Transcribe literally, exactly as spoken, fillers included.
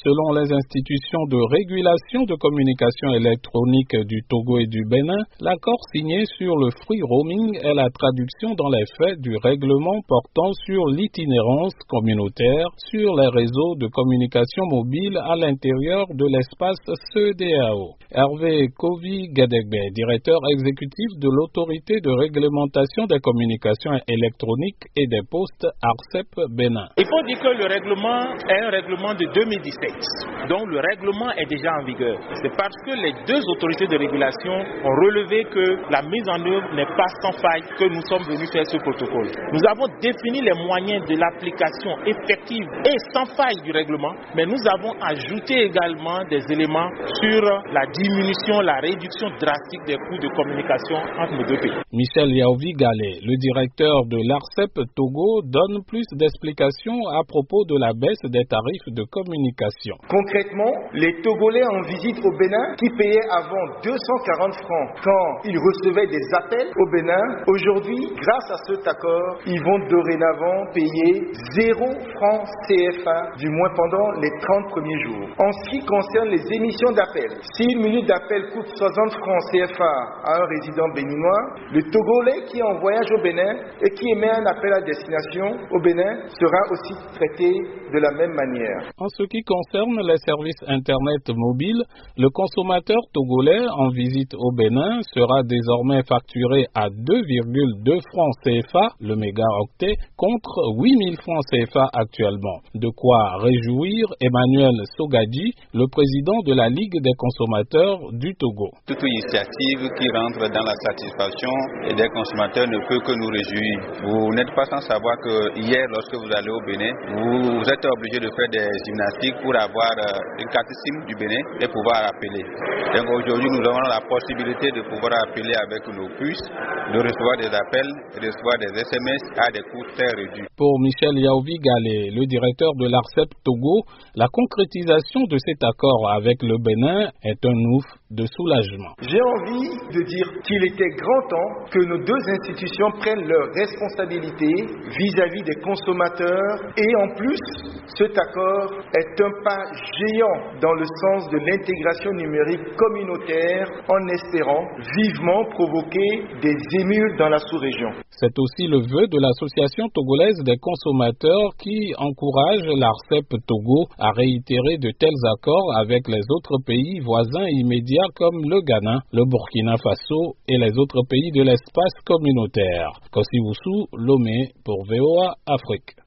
Selon les institutions de régulation de communication électronique du Togo et du Bénin, l'accord signé sur le free roaming est la traduction dans les faits du règlement portant sur l'itinérance communautaire sur les réseaux de communication mobile à l'intérieur de l'espace C E D A O. Hervé Kovi-Gedegbe, directeur exécutif de l'autorité de réglementation des communications électroniques et des postes A R C E P Bénin. Il faut dire que le règlement est un règlement de deux mille dix-sept, donc le règlement est déjà en vigueur. C'est parce que les deux autorités de régulation ont relevé que la mise en œuvre n'est pas sans faille que nous sommes venus faire ce protocole. Nous avons défini les moyens de l'application effective et sans faille du règlement, mais nous avons ajouté également des éléments sur la diminution, la réduction drastique des coûts de communication entre nos deux pays. Michel Yaovi-Galé, le directeur de l'A R C E P Togo, donne plus d'explications à propos de la baisse des tarifs de communication. Concrètement, les Togolais en visite au Bénin qui payaient avant deux cent quarante francs quand ils recevaient des appels au Bénin, aujourd'hui, grâce à cet accord, ils vont dorénavant payer zéro franc C F A, du moins pendant les trente premiers jours. En ce qui concerne les émissions d'appel, si une minute d'appel coûte soixante francs C F A à un résident béninois, le Togolais qui est en voyage au Bénin et qui émet un appel à destination au Bénin sera aussi traité de la même manière. En ce qui concerne les services Internet mobiles, le consommateur togolais en visite au Bénin sera désormais facturé à deux virgule deux francs C F A le mégaoctet contre huit mille francs C F A actuellement. De quoi réjouir Emmanuel Sogadji, le président de la Ligue des consommateurs du Togo. Toute initiative qui rentre dans la satisfaction des consommateurs ne peut que nous réjouir. Vous n'êtes pas sans savoir que hier, lorsque vous allez au Bénin, vous êtes obligé de faire des gymnastiques pour avoir une carte SIM du Bénin et pouvoir appeler. Donc aujourd'hui, nous avons la possibilité de pouvoir appeler avec nos puces, de recevoir des appels, de recevoir des S M S à des coûts très réduits. Pour Michel Yaovi-Galé, le directeur de l'A R C E P Togo, la concrétisation de cet accord avec le Bénin est un ouf de soulagement. J'ai envie de dire qu'il était grand temps que nos deux institutions prennent leurs responsabilités vis-à-vis des consommateurs et en plus, cet accord est un pas géant dans le sens de l'intégration numérique communautaire en espérant vivement provoquer des émules dans la sous-région. C'est aussi le vœu de l'Association togolaise des consommateurs qui encourage l'A R C E P Togo à réitérer de tels accords avec les autres pays voisins immédiats comme le Ghana, le Burkina Faso et les autres pays de l'espace communautaire. Kossi Wusu, Lomé pour V O A Afrique.